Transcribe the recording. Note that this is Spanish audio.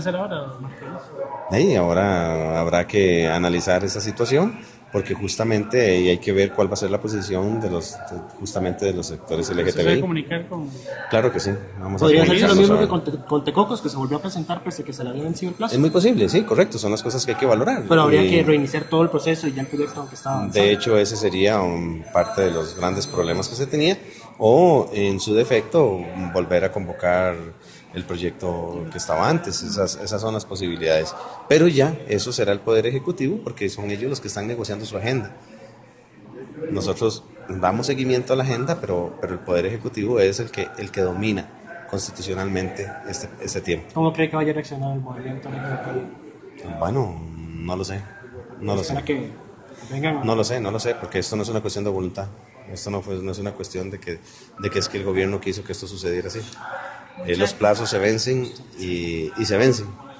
hacer ahora, Martín? Y ahora habrá que analizar esa situación porque justamente hay que ver cuál va a ser la posición justamente de los sectores ¿Usted se va a LGTBI. comunicar con Claro que sí, vamos a Podría hacerse lo comunicarnos mismo que ahora. con Tecocos, que se volvió a presentar pese a que se le había vencido el Es plazo. muy posible, sí, correcto, son las cosas que hay que valorar. Pero habría que Y reiniciar todo el proceso y ya el proyecto aunque estaba de avanzando. hecho ese sería parte de los grandes problemas que se tenía, o en su defecto volver a convocar el proyecto que estaba antes. Esas son las posibilidades, pero ya eso será el Poder Ejecutivo porque son ellos los que están negociando su agenda. Nosotros damos seguimiento a la agenda, pero el Poder Ejecutivo es el que domina constitucionalmente este tiempo. ¿Cómo cree que vaya a reaccionar el movimiento LGBTI? Bueno, no lo sé, no lo sé. ¿Espera que vengan? No lo sé, porque esto no es una cuestión de voluntad. Esto no es una cuestión de que es que el gobierno quiso que esto sucediera así. Los plazos se vencen y se vencen.